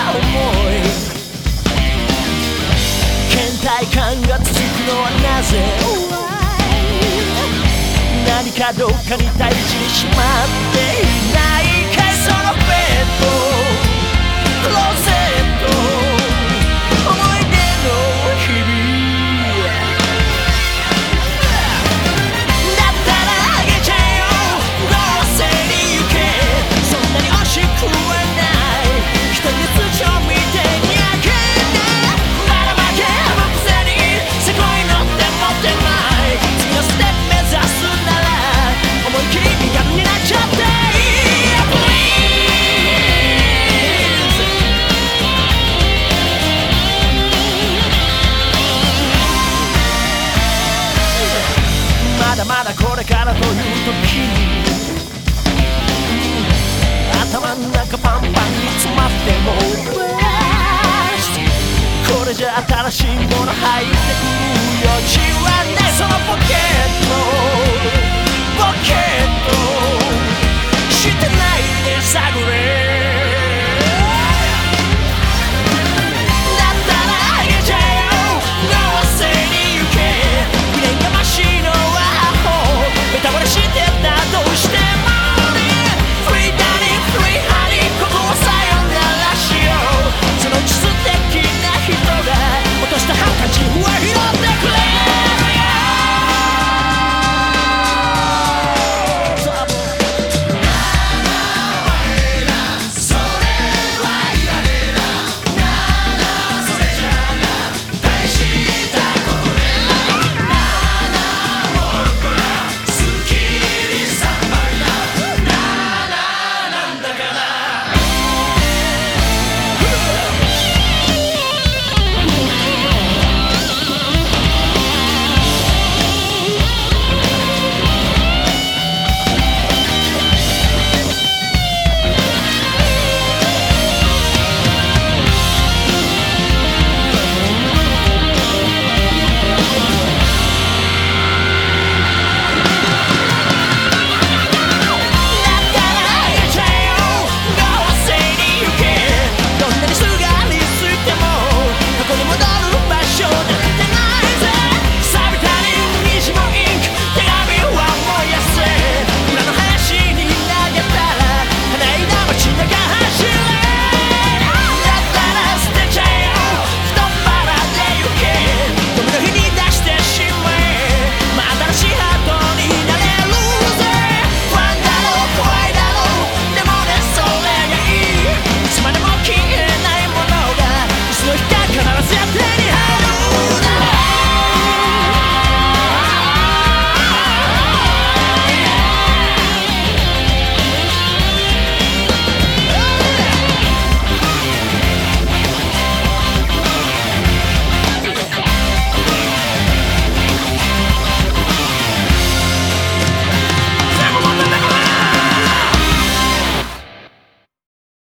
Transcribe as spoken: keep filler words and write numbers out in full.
思い倦怠感が続くのはなぜ何かどっかに大事にしまっていないかいそのベッドクローゼット思い出の日々だったらあげちゃえよどうせに行けそんなに惜しくはない一人で通帳見てにやけなばらまけのくせにせこいのって持ってない次のステップ目指すなら思い切り身軽になっちゃっていいまだまだこれからという時に頭ん中パンパンに詰まってもこれじゃ新しいもの入ってくる余地はないその僕